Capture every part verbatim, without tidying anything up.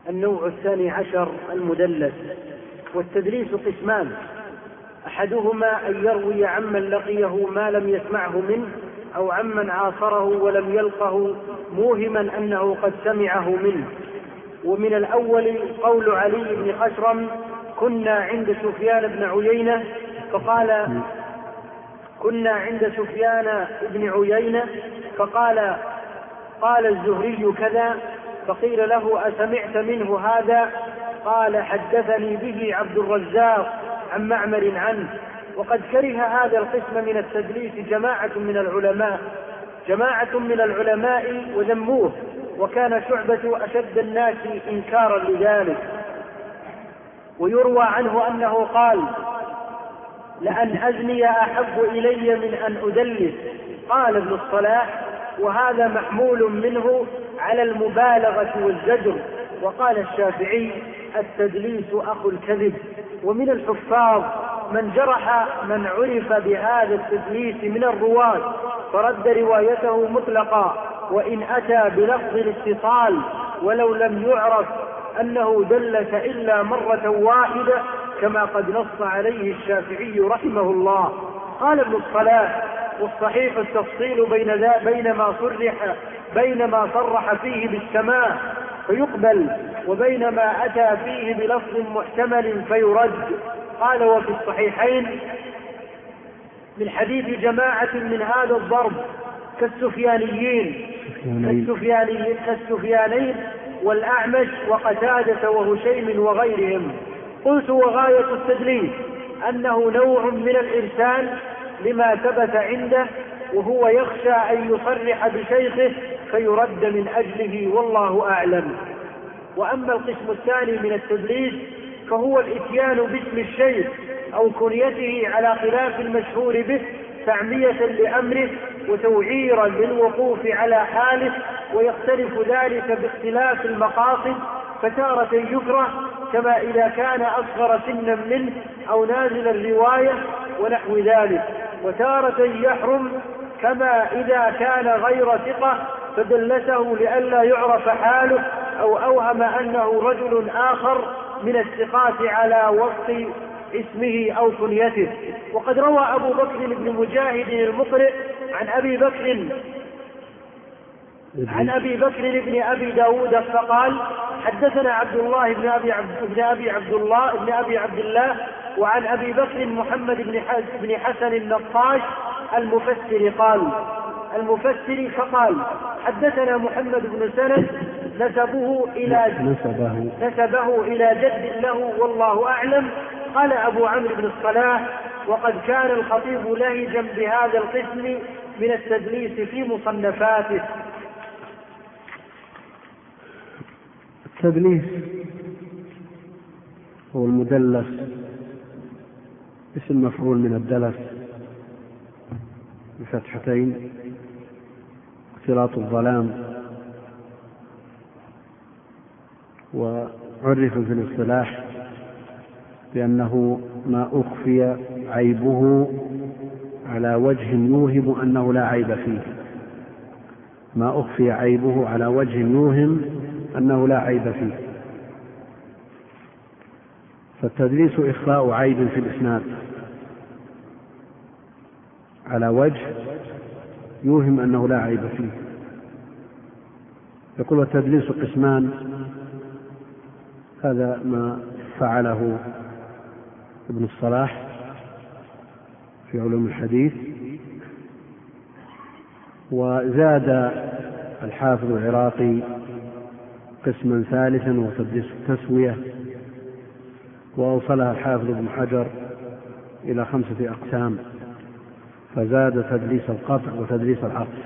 النوع الثاني عشر المدلس. والتدليس قسمان: أحدهما أن يروي عمن لقيه ما لم يسمعه منه أو عمن عاصره ولم يلقه موهما أنه قد سمعه منه. ومن الأول قول علي بن خشرم: كنا عند سفيان بن عيينة فقال كنا عند سفيان بن عيينة فقال قال الزهري كذا، فقيل له: أسمعت منه هذا؟ قال: حدثني به عبد الرزاق عن معمر عنه. وقد كره هذا القسم من التدليس جماعة من العلماء جماعة من العلماء وذموه، وكان شعبة أشد الناس إنكارا لذلك. ويروى عنه أنه قال: لأن أزني أحب إلي من أن أدلس. قال ابن الصلاح: وهذا محمول منه على المبالغة والزجر. وقال الشافعي: التدليس أخو الكذب. ومن الحفاظ من جرح من عرف بهذا التدليس من الرواة فرد روايته مطلقا، وإن أتى بلفظ الاتصال ولو لم يعرف أنه دلس إلا مرة واحدة، كما قد نص عليه الشافعي رحمه الله. قال ابن الصلاح: والصحيح التفصيل بين, بين, ما صرح بين ما صرح فيه بالسماع فيقبل وبين ما أتى فيه بلفظ محتمل فيرد. قال: وفي الصحيحين من حديث جماعة من هذا الضرب كالسفيانيين كالسفيانيين, كالسفيانين والأعمش وقتادة وهشيم وغيرهم. قلت: وغاية التدليس أنه نوع من الإرسال لما ثبت عنده، وهو يخشى أن يصرح بشيخه فيرد من أجله، والله أعلم. وأما القسم الثاني من التدليس فهو الإتيان باسم الشيخ أو كنيته على خلاف المشهور به تعمية لأمره وتوعيرا للوقوف على حاله، ويختلف ذلك باختلاف المقاصد، فتارة يكره كما إذا كان أصغر سنا منه أو نازل الرواية ونحو ذلك، وتارة يحرم كما إذا كان غير ثقة فدلسه لئلا يعرف حاله أو أوهم أنه رجل آخر من الثقات على وصف اسمه أو كنيته. وقد روى أبو بكر بن مجاهد المقرئ عن أبي بكر عن أبي بكر بن أبي داود فقال: حدثنا عبد الله بن أبي عبد, بن أبي عبد الله بن أبي عبد الله وعن أبي بكر محمد بن حسن النقاش المفسر قال المفسر فقال: حدثنا محمد بن سند نسبه إلى نسبه, نسبه إلى جد له والله أعلم. قال أبو عمرو بن الصلاح: وقد كان الخطيب لهجا بهذا القسم من التدليس في مصنفاته. التدليس هو المدلس، اسم مفعول من الدلس بفتحتين، اختلاط الظلام. وعرف في الاصطلاح بأنه ما أخفي عيبه على وجه يوهم أنه لا عيب فيه ما أخفي عيبه على وجه يوهم أنه لا عيب فيه فالتدليس إخفاء عيب في الإسناد على وجه يوهم أنه لا عيب فيه. يقول: التدليس قسمان. هذا ما فعله ابن الصلاح في علوم الحديث. وزاد الحافظ العراقي قسما ثالثا وتدليس التسوية، وأوصلها الحافظ ابن حجر إلى خمسة أقسام، فزاد تدليس القطع وتدليس العطف.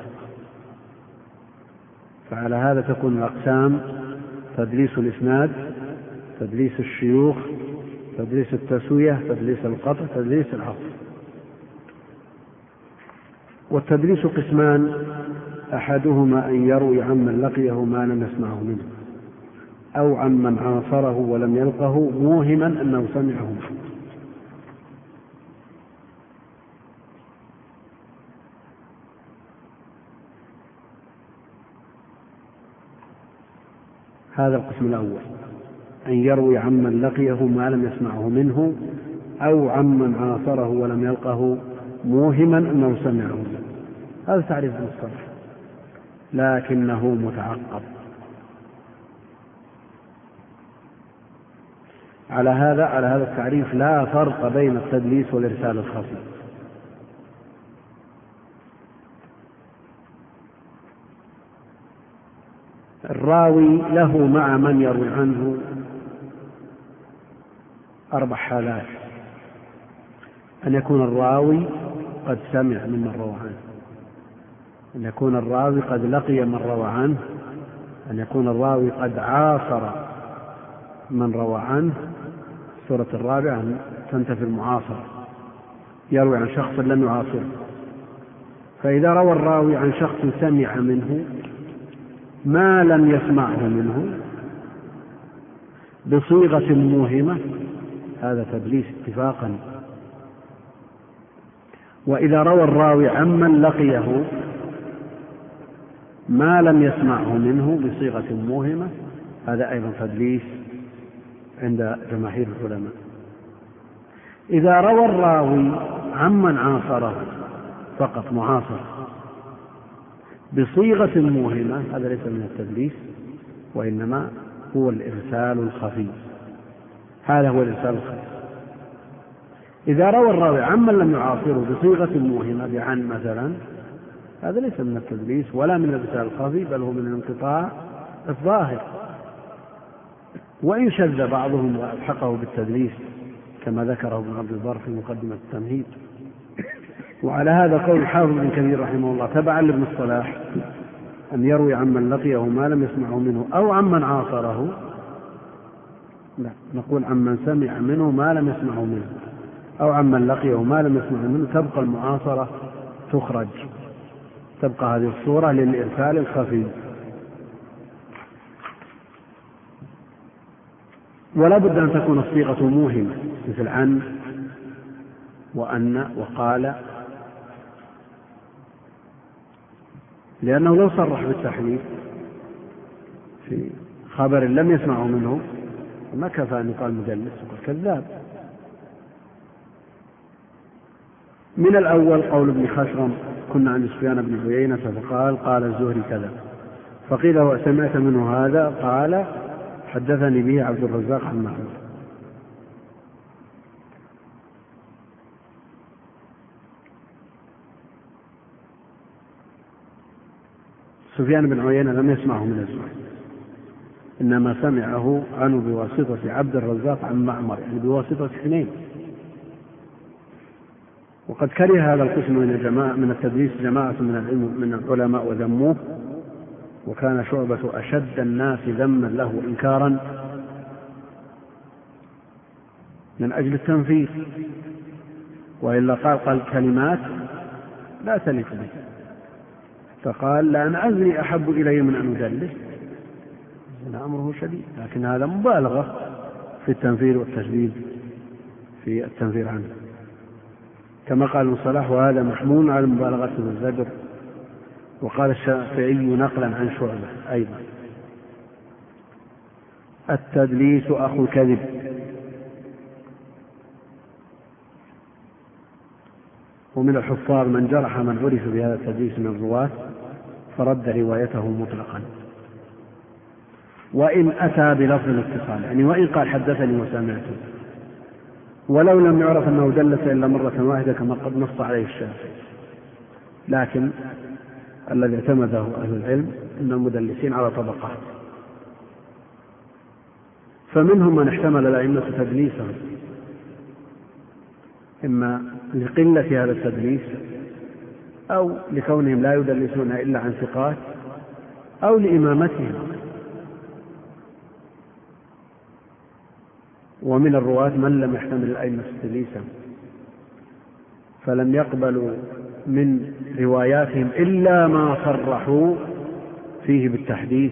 فعلى هذا تكون الأقسام: تدليس الإسناد، تدليس الشيوخ، تدليس التسوية، تدليس القطع، تدليس العطف. والتدليس قسمان: أحدهما أن يروي عمن لقيه ما لم يسمعه منه أو عمن عاصره ولم يلقه موهما أنه سمعه منه. هذا القسم الأول. أن يروي عمن لقيه ما لم يسمعه منه أو عمن عاصره ولم يلقه موهما أنه سمعه منه. هذا تعريف المصطلح لكنه متعقب. على هذا على هذا التعريف لا فرق بين التدليس والإرسال الخفي. الراوي له مع من يروي عنه أربع حالات: أن يكون الراوي قد سمع ممن روى عنه، أن يكون الراوي قد لقي من روى عنه، أن يكون الراوي قد عاصر من روى عنه. الصورة الرابعة أن تنتفي المعاصرة، يروي عن شخص لم يعاصره. فإذا روى الراوي عن شخص سمع منه ما لم يسمعه منه بصيغة موهمة هذا تدليس اتفاقا. وإذا روى الراوي عمن لقيه ما لم يسمعه منه بصيغة موهمة هذا أيضا تدليس عند جماهير العلماء. إذا روى الراوي عمن عاصره فقط معاصر بصيغة موهمة هذا ليس من التدليس وإنما هو الإرسال الخفي. هذا هو الإرسال الخفي. إذا روى الراوي عمن لم يعاصره بصيغة موهمة بعن مثلا هذا ليس من التدليس ولا من الإرسال الخفي، بل هو من الانقطاع الظاهر، وإن شذ بعضهم وألحقه بالتدليس كما ذكره ابن عبد البر في مقدمة التمهيد. وعلى هذا قول الحافظ بن كثير رحمه الله تبعا لابن الصلاح أن يروي عمن لقيه ما لم يسمعه منه أو عمن عاصره، لا نقول عمن سمع منه ما لم يسمعه منه أو عمن لقيه ما لم يسمعه منه، تبقى المعاصرة تخرج، تبقى هذه الصورة للإرسال الخفي. ولا بد أن تكون الصيغة موهمة مثل عن وأن وقال، لأنه لو صرح بالتحريف في خبر لم يسمعه منه ما كفى أن يقال مدلس وقال كذاب. من الأول قول ابن خشرم كنا عند سفيان بن عيينة فقال قال الزهري كذا، فقيل وسمعت منه هذا؟ قال حدثني به عبد الرزاق عن معمر. سفيان بن عيينة لم يسمعه من الزهري، إنما سمعه عنه بواسطة عبد الرزاق عن معمر، يعني بواسطة اثنين. وقد كره هذا القسم من الجماعة من التدليس جماعة من العلم من العلماء وذموه، وكان شعبة أشد الناس ذما له إنكارا من أجل التنفيذ، وإلا قال قال كلمات لا تليق به، فقال لأن أزني أحب إلي من أن أدلس، أمره شديد، لكن هذا مبالغة في التنفير والتشديد في التنفير عنه، كما قال ابن صلاح وهذا محمول على المبالغة في الزجر. وقال الشافعي نقلا عن شعبة أيضا التدليس أخو الكذب، ومن الحفاظ من جرح من عرف بهذا التدليس من الرواة فرد روايته مطلقا، وإن أتى بلفظ الاتصال، يعني وإن قال حدثني وسمعته، ولو لم يعرف أنه دلس إلا مرة واحدة كما قد نص عليه الشافعي. لكن الذي اعتمده أهل العلم أن المدلسين على طبقات، فمنهم من احتمل الأئمة تدليسهم إما لقلة هذا التدليس أو لكونهم لا يدلسون إلا عن ثقات أو لإمامتهم. ومن الرواة من لم يحتمل الأئمة تدليسا فلم يقبلوا من رواياتهم إلا ما صرحوا فيه بالتحديث.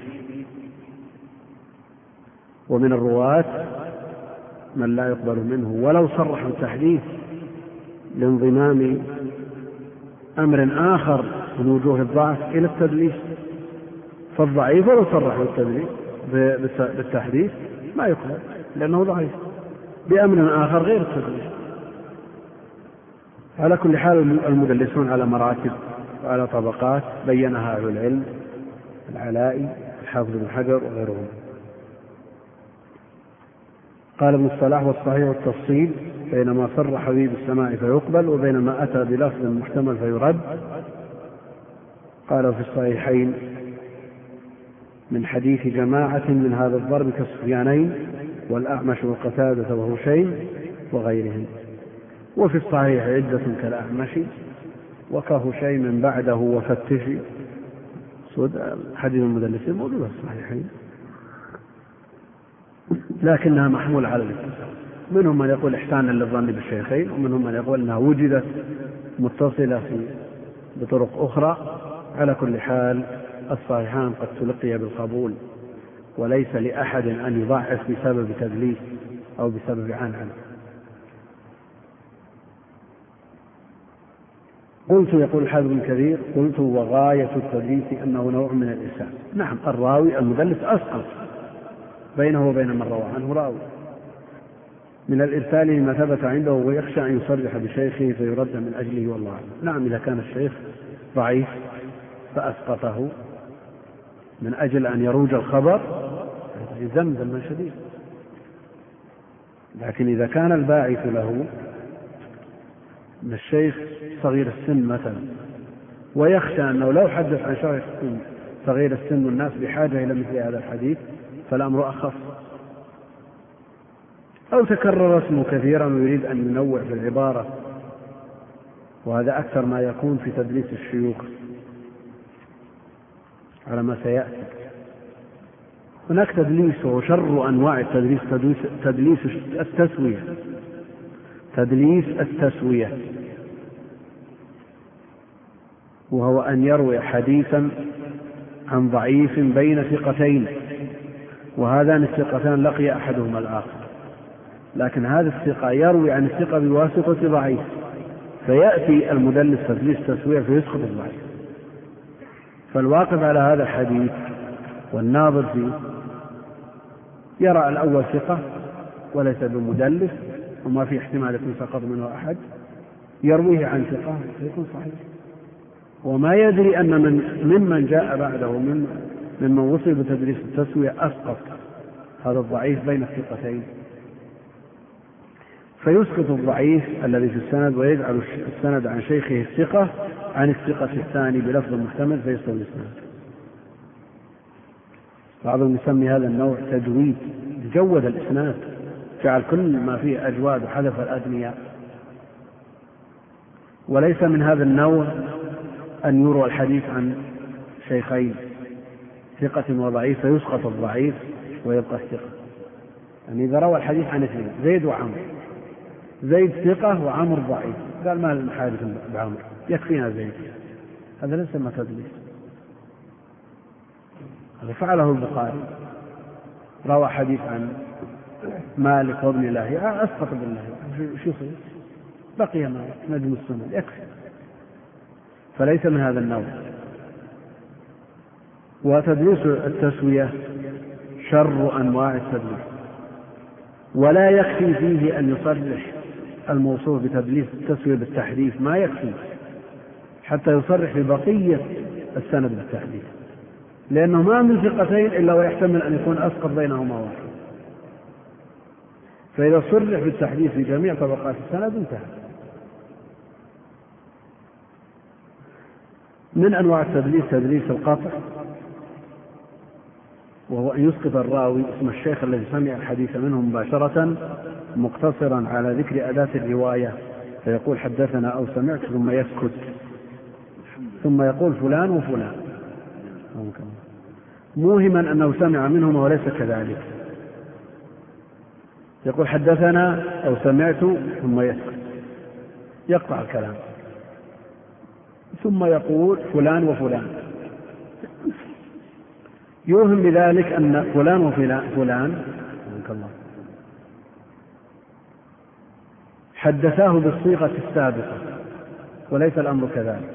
ومن الرواة من لا يقبل منه ولو صرحوا التحديث لانضمام أمر آخر من وجوه الضعف إلى التدليس، فالضعيف ولو صرحوا التدليس بالتحديث ما يقبل لأنه ضعيف بأمر آخر غير التدليس. على كل حال المدلسون على مراتب وعلى طبقات بينها أهل العلم، العلائي، الحافظ بن حجر وغيرهم. قال ابن الصلاح: والصحيح التفصيل بينما صرح به بالسماع فيقبل وبينما أتى بلفظ محتمل فيرد. قال في الصحيحين من حديث جماعة من هذا الضرب كالسفيانين والأعمش وقتادة وهشيم وغيرهم. وفي الصحيح عدة كالأعمش وكهشيم بعده وفتشي. حديث المدلسين موجودة في الصحيحين لكنها محمولة على الاتصال. منهم من يقول إحسانا للظن بالشيخين، ومنهم من يقول أنها وجدت متصلة في بطرق أخرى. على كل حال الصحيحان قد تلقي بالقبول، وليس لأحد أن يضعف بسبب تدليس أو بسبب عنعنة. قلت، يقول الحافظ بن كثير: قلت وغاية التدليس أنه نوع من الإرسال. نعم، الراوي المدلس أسقط بينه وبين من روى عنه راوي من الإرسال لما ثبت عنده ويخشى أن يصرح بشيخه فيرد من أجله والله أعلم. نعم، إذا كان الشيخ ضعيف فأسقطه من أجل أن يروج الخبر يلزم ذما شديد. لكن إذا كان الباعث له من الشيخ صغير السن مثلا، ويخشى أنه لو حدث عن شيخ صغير السن والناس بحاجة إلى مثل هذا الحديث فالأمر أخف. أو تكرر اسمه كثيرا ويريد أن ينوع في العبارة، وهذا أكثر ما يكون في تدليس الشيوخ على ما سيأتي. هناك تدليس وشر أنواع التدليس تدليس, تدليس التسوية تدليس التسوية وهو أن يروي حديثا عن ضعيف بين ثقتين، وهذان الثقتان لقي أحدهما الآخر، لكن هذا الثقة يروي عن الثقة بواسطة ضعيف، فيأتي المدلس تدليس تسوية فيسقط الضعيف. فالواقف على هذا الحديث والناظر فيه يرى الأول ثقة وليس بمدلس وما في احتمال يكون سقط منه أحد، يرويه عن ثقة فيكون صحيح، وما يدري أن من ممن جاء بعده من ممن وصل بتدليس التسوية أسقط هذا الضعيف بين الثقتين، فيسقط الضعيف الذي في السند ويجعل السند عن شيخه الثقة عن الثقة الثاني بلفظ محتمل فيستوي السند. بعضهم يسمي هذا النوع تجويد، جود الإسناد، جعل كل ما فيه أجواد وحذف الأدنياء. وليس من هذا النوع أن يروى الحديث عن شيخين ثقة وضعيف فيسقط الضعيف ويبقى الثقة. يعني إذا روى الحديث عن اثنين زيد وعمر، زيد ثقة وعمر ضعيف، قال ما المحادث بعمر يكفينا زيد، هذا ليس ما تدليس. هذا فعله البخاري، روى حديث عن مالك وابن الله أسقط بالله شو يصير؟ بقي مالك نجم السنة يكفي، فليس من هذا النوع. وتدليس التسوية شر أنواع التدليس، ولا يكفي فيه أن يصرح الموصوف بتدليس التسوية بالتحديث، ما يكفي حتى يصرح ببقية السند بالتحديث، لأنه ما من ثقتين إلا ويحتمل أن يكون أسقط بينهما واحد، فإذا صرح بالتحديث في جميع طبقات السند انتهى. من أنواع التدليس تدليس القطع، وهو أن يسقط الراوي اسم الشيخ الذي سمع الحديث منه مباشرة مقتصرا على ذكر أداة الرواية، فيقول حدثنا أو سمعت ثم يسكت، ثم يقول فلان وفلان موهما أنه سمع منهما وليس كذلك، يقول حدثنا أو سمعت ثم يسكت، يقطع الكلام، ثم يقول فلان وفلان، يوهم بذلك أن فلان وفلان فلان حدثاه بالصيغة السابقة وليس الأمر كذلك.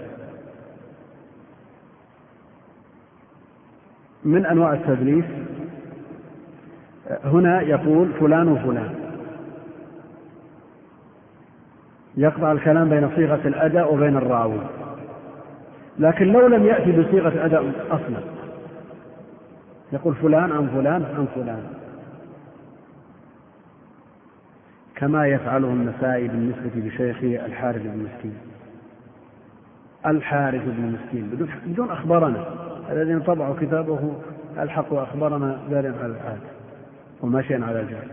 من أنواع التدليس هنا يقول فلان وفلان، يقطع الكلام بين صيغة الأداء وبين الراوي. لكن لو لم يأتي بصيغة أداء أصلا يقول فلان عن فلان عن فلان، كما يفعله النسائي بالنسبة لشيخه الحارث بن مسكين. الحارث بن مسكين بدون بدون أخبرنا، الذين طبعوا كتابه الحق وأخبرنا دار على العاد وماشيا على الجاد.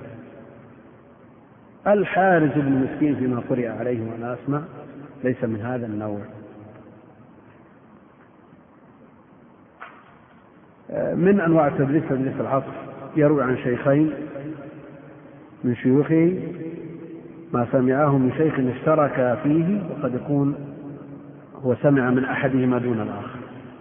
الحارث بن مسكين فيما قرئ عليه وأنا أسمع ليس من هذا النوع. من أنواع التدليس تدليس العطف، يروي عن شيخين من شيوخه ما سمعه من شيخ اشترك فيه، وقد يكون هو سمع من أحدهما دون الآخر،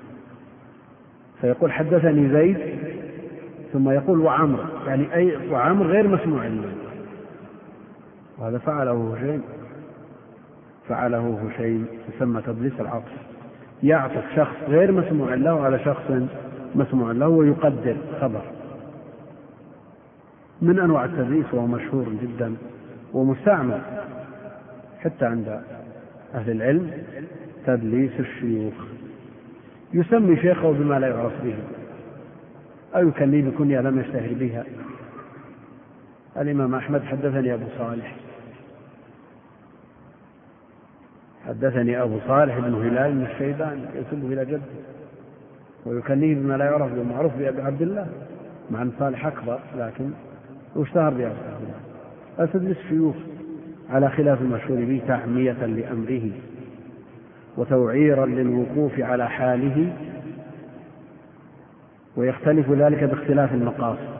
فيقول حدثني زيد ثم يقول وعمر، يعني أي وعمر غير مسموع له، وهذا فعله هشيم فعله هشيم يسمى تدليس العطف، يعطف شخص غير مسموع له على شخص مسموع له ويقدر خبر. من أنواع التدليس وهو مشهور جدا ومستعمل حتى عند أهل العلم، تدليس الشيوخ، يسمي شيخه بما لا يعرف به أو يكنيه بكنية لم يشتهر بها. الإمام أحمد حدثني أبو صالح حدثني أبو صالح بن هلال بن الشيباني، ينسبه إلى جده ويكنيه بما لا يعرف به، معروف بأبي عبد الله مع أن صالح أكبر لكن واشتهر بأبي عبد الله. تدليس الشيوخ على خلاف المشهور به تحمية لأمره وتوعيرا للوقوف على حاله، ويختلف ذلك باختلاف المقاصد،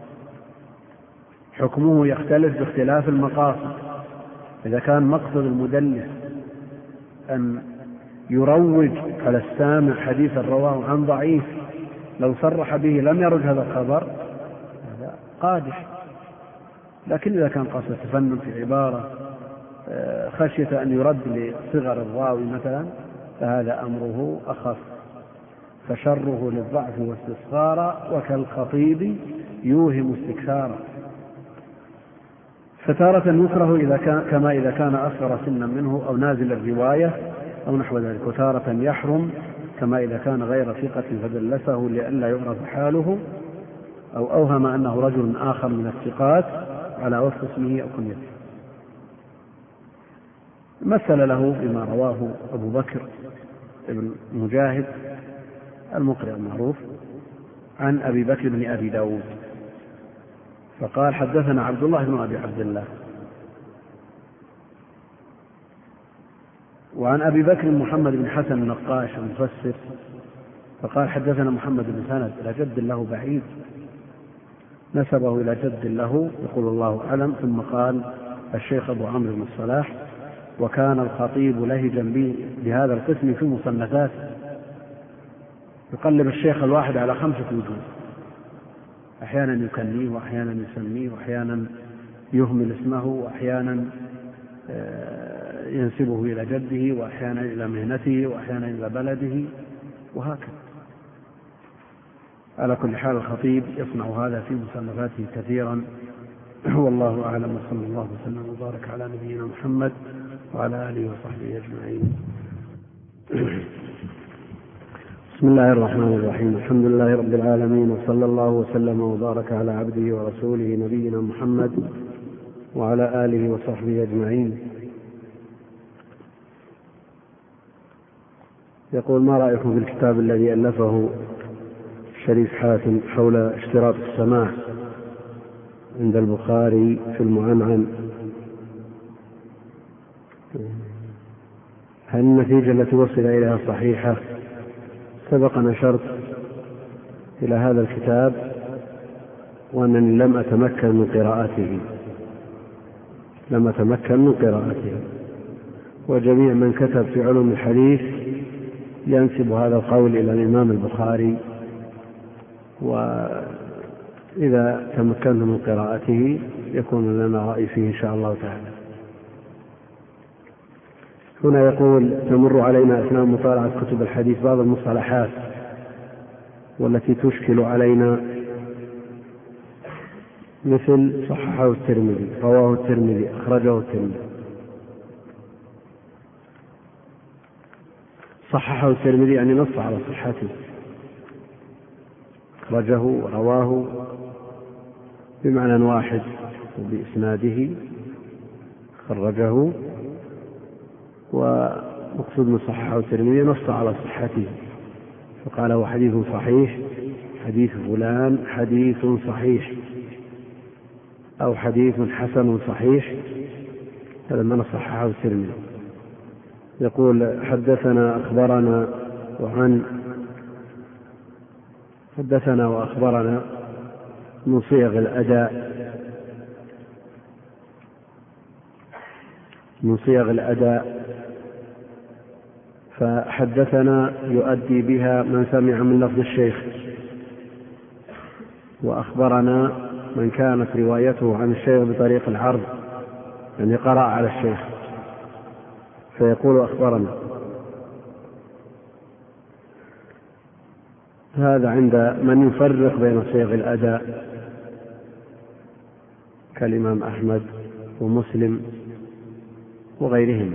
حكمه يختلف باختلاف المقاصد. إذا كان مقصد المدلس أن يروج على السامع حديثا رواه عن ضعيف لو صرح به لم يرد هذا الخبر، هذا قادح. لكن إذا كان قصد التفنن في عبارة خشية أن يرد لصغر الراوي مثلا فهذا أمره أخف، فشره للضعف والاستصغار وكالخطيب يوهم استكثارا. فتارة يكره إذا كان كما إذا كان أصغر سنا منه أو نازل الرواية أو نحو ذلك، وتارة يحرم كما إذا كان غير ثقة فدلسه لئلا يعرف حاله أو أوهم أنه رجل آخر من الثقات على وفق اسمه أو كنيته. مثل له بما رواه أبو بكر ابن مجاهد المقرئ المعروف عن أبي بكر بن أبي داود فقال حدثنا عبد الله بن أبي عبد الله، وعن أبي بكر محمد بن حسن النقاش المفسر فقال حدثنا محمد بن سند إلى جد له بعيد نسبه إلى جد له يقول الله أعلم. ثم قال الشيخ أبو عمرو بن الصلاح وكان الخطيب لهجا بهذا القسم في مصنفاته، يقلب الشيخ الواحد على خمسة وجوه، أحيانا يكنيه وأحيانا يسميه وأحيانا يهمل اسمه وأحيانا ينسبه إلى جده وأحيانا إلى مهنته وأحيانا إلى بلده وهكذا. على كل حال الخطيب يصنع هذا في مصنفاته كثيرا، والله أعلم، وصلى الله وسلم وبارك على نبينا محمد وعلى آله وصحبه أجمعين. بسم الله الرحمن الرحيم، الحمد لله رب العالمين، وصلى الله وسلم وبارك على عبده ورسوله نبينا محمد وعلى آله وصحبه أجمعين. يقول ما رأيكم في الكتاب الذي ألفه شريف حاتم حول اشتراط السماع عند البخاري في المعنعن؟ هل النتيجة التي وصل إليها صحيحة؟ سبق نشرت إلى هذا الكتاب وأنني لم أتمكن من قراءته لم أتمكن من قراءته وجميع من كتب في علوم الحديث ينسب هذا القول إلى الإمام البخاري، وإذا تمكنت من قراءته يكون لنا رأي فيه إن شاء الله تعالى. هنا يقول تمر علينا أثناء مطالعة كتب الحديث بعض المصطلحات والتي تشكل علينا مثل صححه الترمذي، رواه الترمذي، أخرجه الترمذي. صححه الترمذي يعني نص على صحته، أخرجه ورواه بمعنى واحد وبإسناده، خرجه، ومقصود من صححه الترمذي نص على صحته، فقال هو حديث صحيح، حديث فلان حديث صحيح، أو حديث حسن صحيح، هذا ما صححه الترمذي. يقول حدثنا أخبرنا وعن حدثنا وأخبرنا من صيغ الأداء من صيغ الأداء فحدثنا يؤدي بها من سمع من لفظ الشيخ، وأخبرنا من كانت روايته عن الشيخ بطريق العرض، يعني قرأ على الشيخ فيقول أخبرنا. هذا عند من يفرق بين صيغ الأداء كالإمام أحمد ومسلم وغيرهم.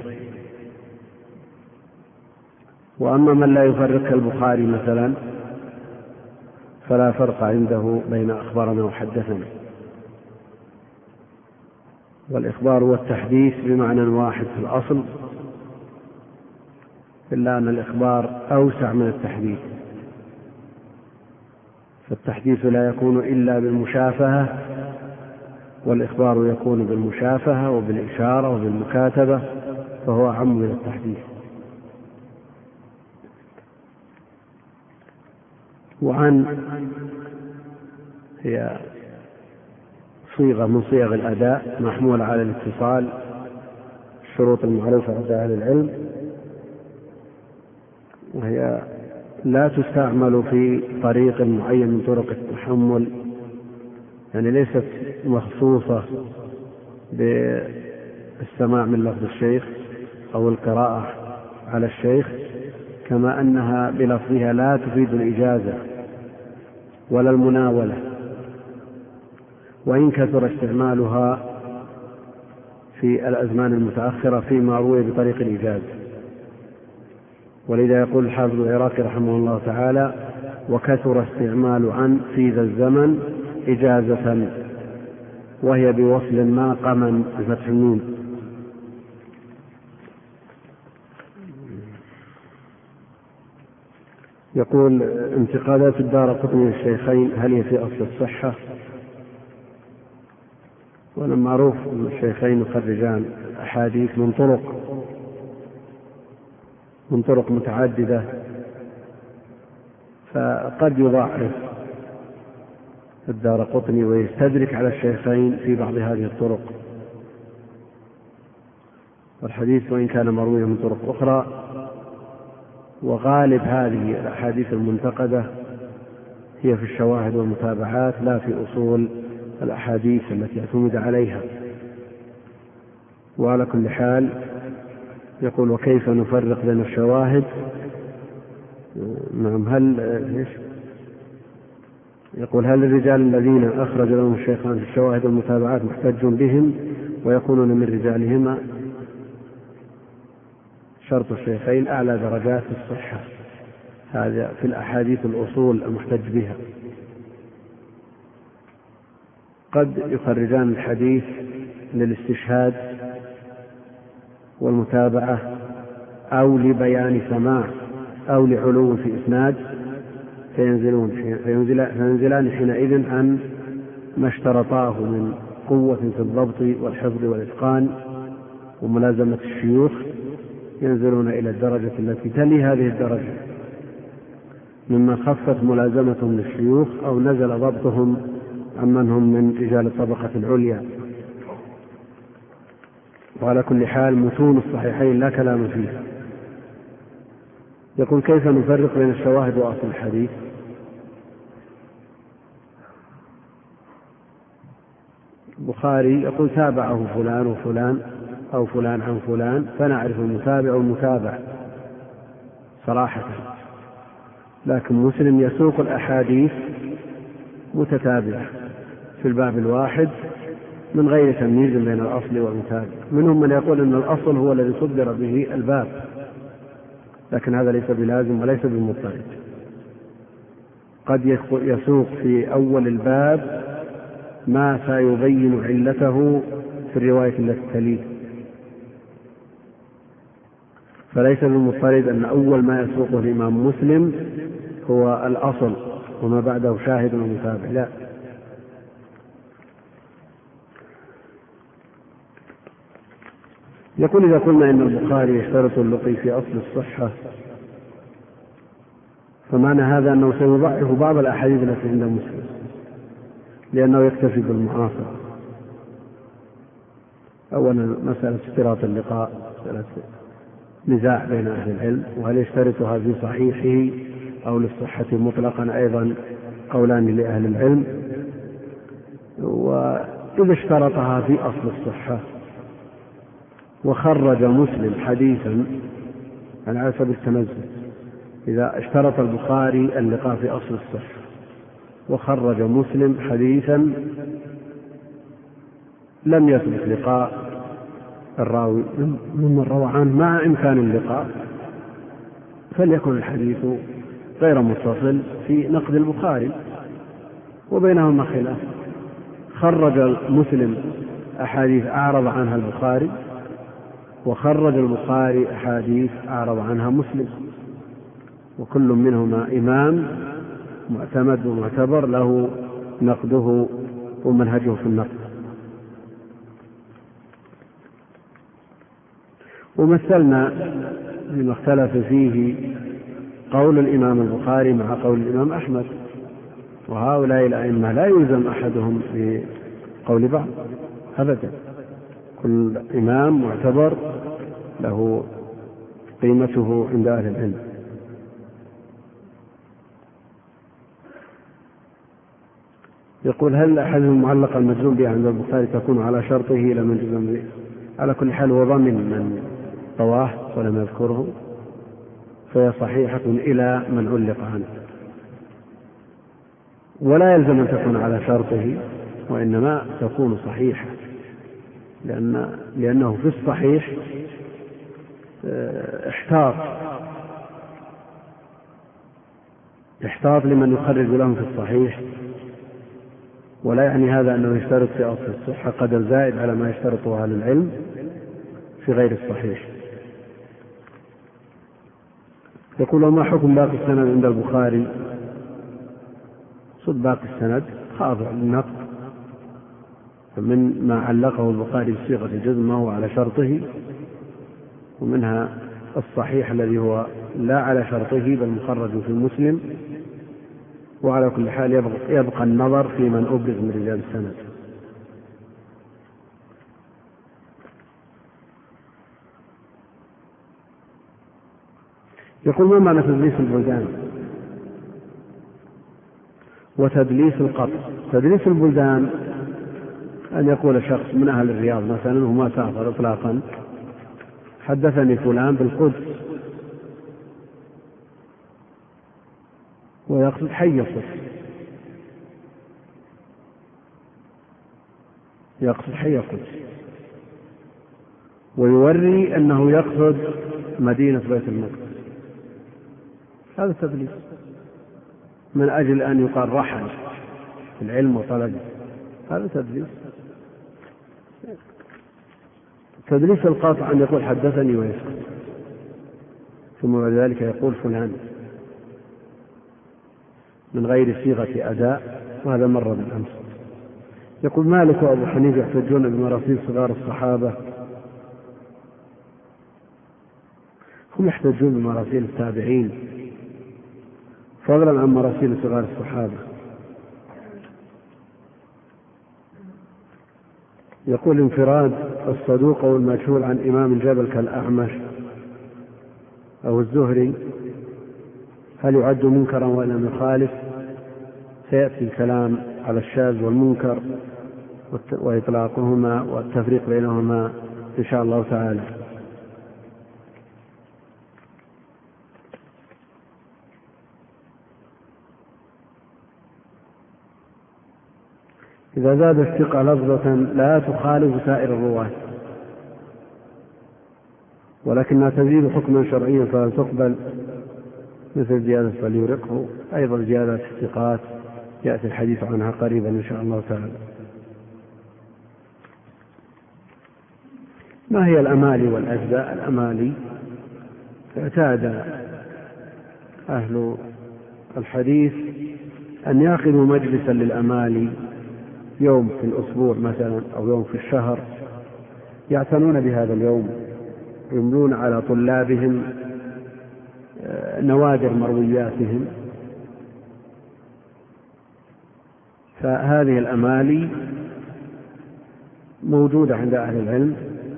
وأما من لا يفرق كالبخاري مثلا فلا فرق عنده بين أخبرنا وحدثنا، والإخبار والتحديث بمعنى واحد في الأصل، إلا أن الإخبار أوسع من التحديث، فالتحديث لا يكون إلا بالمشافهة، والإخبار يكون بالمشافهة وبالإشارة وبالمكاتبة، فهو أعم من التحديث. وعن هي صيغة من صيغ الأداء محمولة على الاتصال، الشروط المعروفة عند أهل العلم، وهي لا تستعمل في طريق معين من طرق التحمل، يعني ليست مخصوصة بالسماع من لفظ الشيخ أو القراءة على الشيخ، كما أنها بلفظها لا تفيد الإجازة ولا المناولة، وإن كثر استعمالها في الأزمان المتأخرة فيما روي بطريق الإجازة. ولذا يقول الحافظ العراقي رحمه الله تعالى: وكثر استعمال عن في ذا الزمن إجازة، وهي بوصل ما قمن بفتح النون. يقول: انتقادات الدارقطني للشيخين هل هي في أصل الصحة؟ ولما معروف أن الشيخين يخرجان أحاديث من طرق من طرق متعددة، فقد يضعف الدارقطني ويستدرك على الشيخين في بعض هذه الطرق، والحديث وإن كان مرويا من طرق أخرى. وغالب هذه الأحاديث المنتقدة هي في الشواهد والمتابعات، لا في أصول الأحاديث التي اعتمد عليها. وعلى كل حال يقول: وكيف نفرق بين الشواهد؟ نعم، هل يقول: هل الرجال الذين أخرج لهم الشيخان في الشواهد والمتابعات محتج بهم ويكونون من رجالهما؟ شرط الشيخين أعلى درجات الصحة، هذا في الأحاديث الأصول المحتج بها. قد يخرجان الحديث للاستشهاد والمتابعة، أو لبيان سماع، أو لعلو في إسناد، فينزلون فينزلان حينئذ عن ما اشترطاه من قوة في الضبط والحفظ والإتقان وملازمة الشيوخ، ينزلون إلى الدرجة التي تلي هذه الدرجة، مما خفت ملازمتهم للشيوخ أو نزل ضبطهم عمن هم من رجال الطبقة العليا. وعلى كل حال متون الصحيحين لا كلام فيها. يقول: كيف نفرق بين الشواهد وأصل الحديث؟ البخاري يقول: تابعه فلان وفلان أو فلان عن فلان، فنعرف المتابع والمتابع صراحة. لكن مسلم يسوق الأحاديث متتابعة، في الباب الواحد من غير تمييز بين الأصل والمتابع. منهم من يقول أن الأصل هو الذي صدر به الباب، لكن هذا ليس بلازم وليس بمضطرد. قد يسوق في أول الباب ما سيبين علته في الرواية التي تليه، فليس بالمضطرد أن أول ما يسوقه الإمام مسلم هو الأصل وما بعده شاهد ومتابع، لا. يقول إذا قلنا إن البخاري يشترط اللقي في أصل الصحة، فمعنى هذا أنه سيضعف بعض الأحاديث التي عند مسلم لأنه يكتفي بالمعاصرة. أولا مسألة اشتراط اللقاء مسألة نزاع بين أهل العلم، وهل يشترطها في صحيحه أو للصحة مطلقا أيضا قولان لأهل العلم. وإذا اشترطها في أصل الصحة وخرج مسلم حديثا على سبيل التنزل، إذا اشترط البخاري اللقاء في أصل الصحة وخرج مسلم حديثا لم يثبت لقاء الراوي ممن روى عنه مع إمكان اللقاء، فليكن الحديث غير متصل في نقد البخاري، وبينهما خلاف. خرج مسلم أحاديث أعرض عنها البخاري، وخرج البخاري أحاديث أعرض عنها مسلم، وكل منهما إمام معتمد ومعتبر له نقده ومنهجه في النقد. ومثلنا بما اختلف فيه قول الإمام البخاري مع قول الإمام أحمد، وهؤلاء الأئمة لا يلزم أحدهم بقول بعض أبدا، كل إمام معتبر له قيمته عند أهل العلم. يقول هل الأحاديث المعلقة المجزوم بها عند البخاري تكون على شرطه لم يجزم به؟ على كل حال هو ضمن من طواه ولم يذكره، فهي صحيحة إلى من علق عنه، ولا يلزم أن تكون على شرطه، وإنما تكون صحيحة، لأن لأنه في الصحيح احتاط احتاط لمن يخرج لهم في الصحيح، ولا يعني هذا أنه يشترط في أصل الصحة قدر زائد على ما يشترطه أهل العلم في غير الصحيح. يقول وما حكم باقي السند عند البخاري؟ صد باقي السند خاضع للنقد، فمن ما علقه البخاري بصيغة الجزم ما هو على شرطه، ومنها الصحيح الذي هو لا على شرطه بل مخرج في مسلم. وعلى كل حال يبقى, يبقى النظر في من أبرز من رجال السند. يقول ما معنى تدليس البلدان وتدليس القطع؟ تدليس البلدان أن يقول شخص من أهل الرياض مثلا وما سافر إطلاقا حدثني فلان بالقدس، ويقصد حي القدس، يقصد حي القدس، ويوري أنه يقصد مدينة بيت المقدس، هذا تدليس من أجل أن يقال رحل في العلم وطلبه، هذا تدليس. تدليس القاطع أن يقول حدثني ويسكت، ثم بعد ذلك يقول فلان من غير صيغة أداء، وهذا مر بالأمس. يقول مالك وأبو حنيفة يحتجون بمراسيل صغار الصحابة، هم يحتجون بمراسيل التابعين فضلا عن مراسيل صغار الصحابة. يقول انفراد الصدوق أو المجهول عن إمام الجبل كالأعمش أو الزهري هل يعد منكرا ولم يخالف؟ سيأتي الكلام على الشاذ والمنكر وإطلاقهما والتفريق بينهما إن شاء الله تعالى. إذا زاد الثقة لفظة لا تخالف سائر الرواة ولكنها تزيد حكما شرعيا فهل تقبل، مثل زيادة فليرقه، أيضا زيادة الثقات يأتي الحديث عنها قريبا إن شاء الله تعالى. ما هي الأمالي والأجزاء؟ الأمالي اعتاد أهل الحديث أن يأخذوا مجلسا للأمالي يوم في الأسبوع مثلا أو يوم في الشهر، يعتنون بهذا اليوم، يملون على طلابهم نوادر مروياتهم. فهذه الأمالي موجودة عند أهل العلم،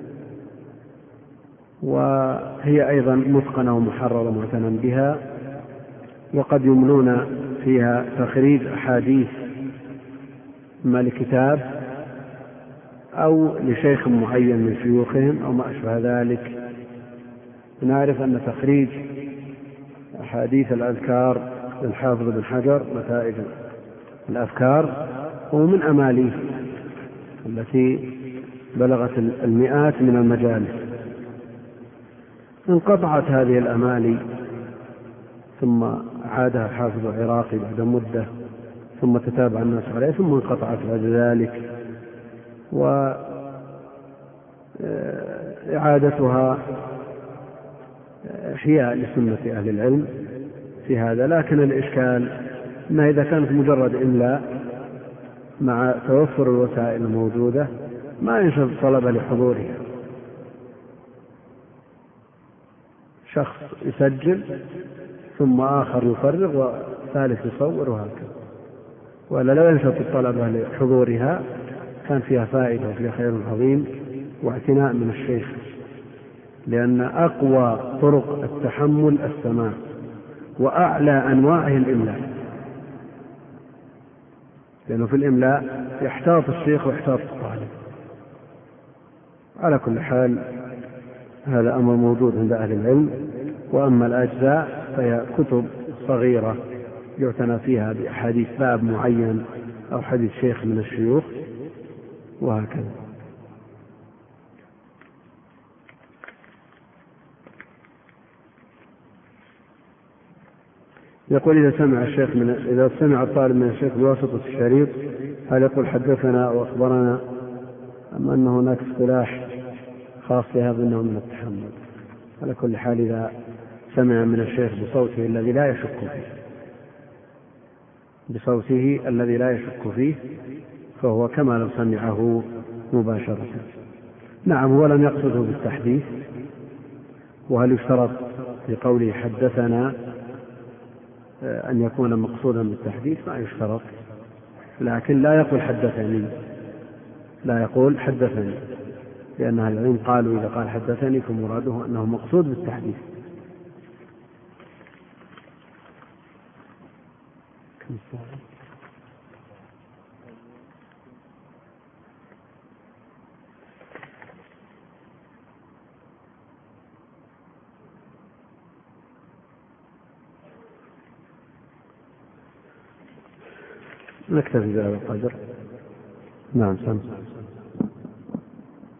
وهي أيضا متقنة ومحررة معتنى بها، وقد يملون فيها تخريج أحاديث إما لكتاب أو لشيخ معين من شيوخهم أو ما أشبه ذلك. نعرف أن تخريج أحاديث الأذكار للحافظ بن حجر نتائج الأذكار هو من أماليه التي بلغت المئات من المجالس. انقطعت هذه الأمالي ثم عادها الحافظ العراقي بعد مدة، ثم تتابع الناس عليه، ثم انقطعت بعد ذلك، وإعادتها إحياء لسنة أهل العلم في هذا. لكن الإشكال أن إذا كانت مجرد إملاء مع توفر الوسائل الموجودة ما ينشط الطلبة لحضورها، شخص يسجل ثم آخر يفرغ وثالث يصور وهكذا، ولا لا ينشط الطلبة لحضورها كان فيها فائدة وفيها خير عظيم واعتناء من الشيخ، لأن أقوى طرق التحمل السماع وأعلى أنواعه الإملاء، لأنه في الإملاء يحتاط الشيخ ويحتاط الطالب. على كل حال هذا أمر موجود عند أهل العلم. وأما الأجزاء فهي كتب صغيرة يعتنى فيها بأحاديث باب معين أو حديث شيخ من الشيوخ وهكذا. يقول إذا سمع الشيخ من إذا سمع الطالب من الشيخ بواسطة الشريط هل يقول حدثنا أو أخبرنا، أم أن هناك اصطلاح خاص بهذا أنه من التحمل؟ على كل حال إذا سمع من الشيخ بصوته الذي لا يشك فيه بصوته الذي لا يشك فيه فهو كما لو سمعه مباشرة. نعم، هو لم يقصده بالتحديث. وهل يشترط في قوله حدثنا أن يكون مقصودا بالتحديث؟ ما يشترط، لكن لا يقول حدثني لا يقول حدثني لأن أهل العلم قالوا إذا قال حدثني فمراده أنه مقصود بالتحديث. نكتفي بهذا القدر. نعم سم